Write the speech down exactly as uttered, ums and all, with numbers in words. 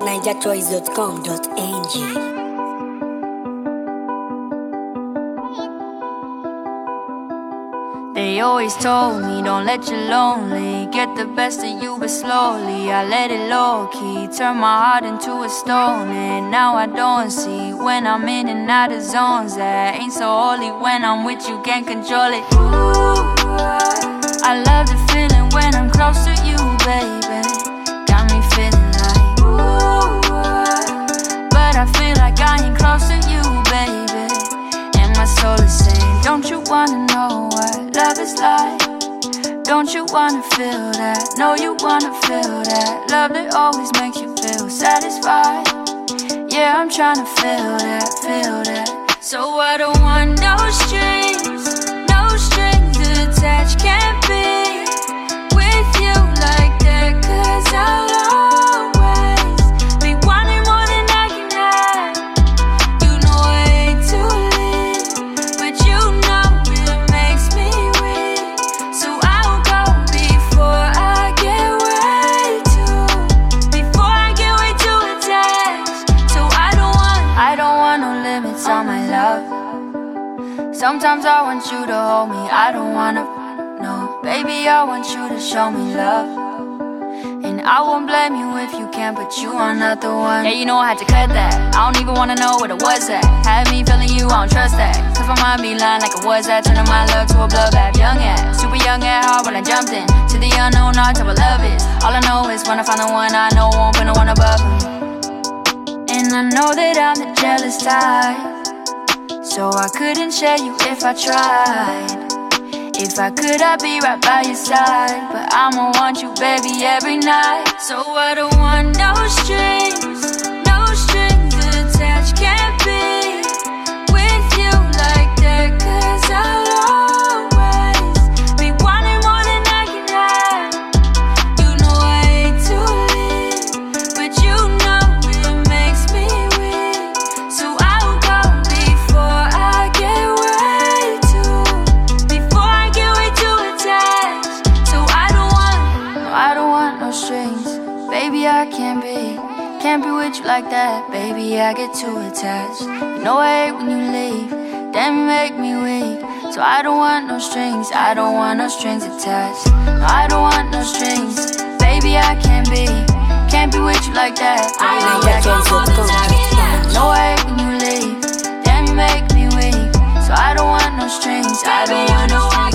niger choice dot com dot n g. They always told me don't let your lonely get the best of you, but slowly I let it low-key, turn my heart into a stone. And now I don't see when I'm in and out of zones that ain't so holy. When I'm with you, can't control it. Ooh, I love the feeling when I'm close to you, baby. Got me feeling like ooh, but I feel like I ain't close to you, baby. And my soul is saying, don't you wanna know what love is like? Don't you wanna feel that? No, you wanna feel that love that always makes you feel satisfied. Yeah, I'm tryna feel that, feel that. So I don't want no strings, no strings attached. Can't be with you like that, 'cause I'll always be wanting more than I can have. You know I hate to leave, but you know it makes me weak. So I'll go before I get way too, before I get way too attached. So I don't want, I don't want no limits on my love. Sometimes I want you to hold me, I don't wanna, no. Baby, I want you to show me love. And I won't blame you if you can't, but you are not the one. Yeah, you know I had to cut that. I don't even wanna know what it was at. Had me feeling you, I don't trust that. Cause my mind be lying like it was that. Turning my love to a bloodbath. Young ass, super young at heart when I jumped in to the unknown, not to what love is. All I know is when I find the one I know, won't put no one above him. And I know that I'm the jealous type, so I couldn't share you if I tried. If I could, I'd be right by your side, but I'ma want you, baby, every night. So I don't want no strings, no strings attached. Can't be with you like that, 'cause I'll always be wanting more than I can have. You know I hate to leave, but you know it makes me weak. So I'll go before I get way too, before I get way too attached. So I don't want, no, I don't want no strings. Baby, I can't be, can't be with you like that. Baby, I get too attached. You know I hate when you leave, damn you make me weak. So I don't want no strings, I don't want no strings attached. No, I don't want no strings. Baby, I can't be, can't be with you like that. Baby, I get too attached. No, I hate when you leave, damn you make me weak. So I don't want no strings, I don't want no strings.